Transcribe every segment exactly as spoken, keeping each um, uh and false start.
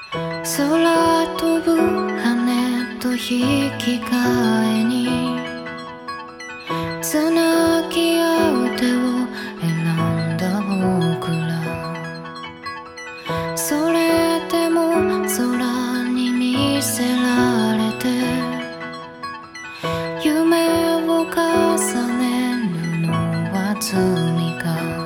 空飛ぶ羽と引き換えにつなぎ合う手を選んだ僕ら、それでも空に見せられて夢を重ねるのは罪か。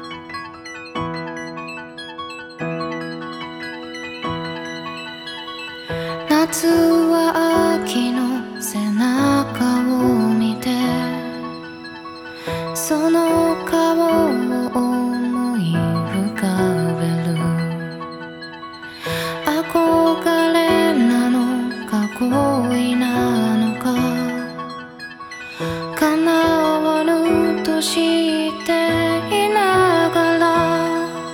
夏は秋の背中を見てその顔を思い浮かべる。憧れなのか恋なのか叶わぬと知っていながら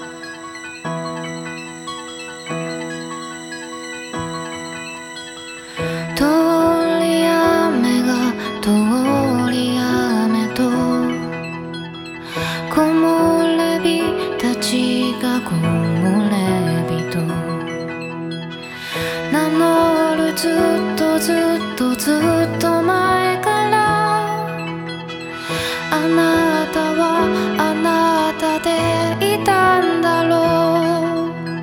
通り雨が通り雨と木漏れ日たちが木漏れ日と名乗るずっとずっとずっと前からあなたはあなたでいたんだろう。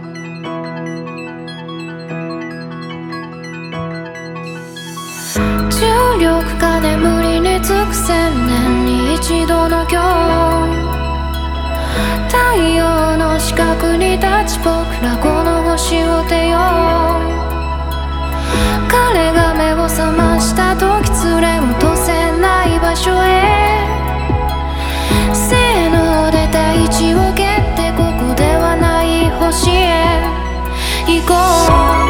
重力が眠りにつく千年に一度の今日、太陽の四角に立ち僕らこの星を出よう。彼が目を覚ました時連れ落とせない場所へせーので大地を蹴ってここではない星へ行こう。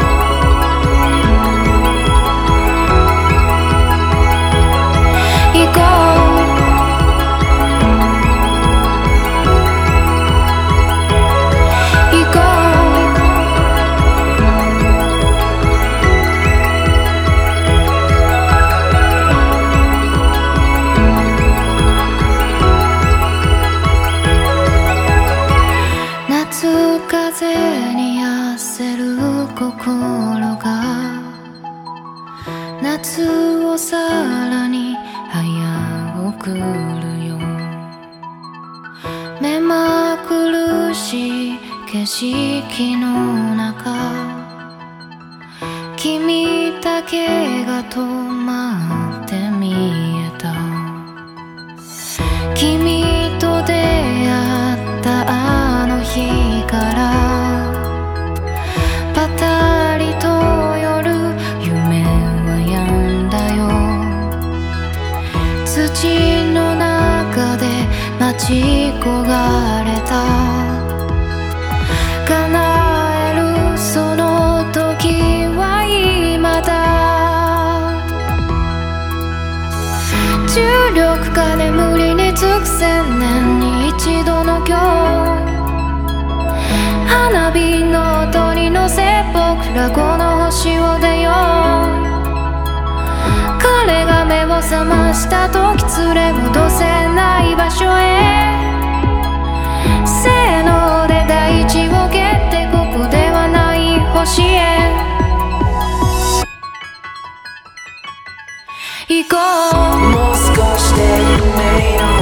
風に焦る心が夏をさらに早送るよ。目まぐるしい景色の中君だけが止まって見えた。君と出会ったあの日からパタリと夜夢は止んだよ。土の中で待ち焦がれた叶えるその時は今だ。重力が眠りにつく千年に一度の今日、花火の音に乗せ僕らこの星を出よう。彼が目を覚ました時連れ戻せない場所へせーので大地を蹴ってここではない星へ行こう。 もう少しで夢の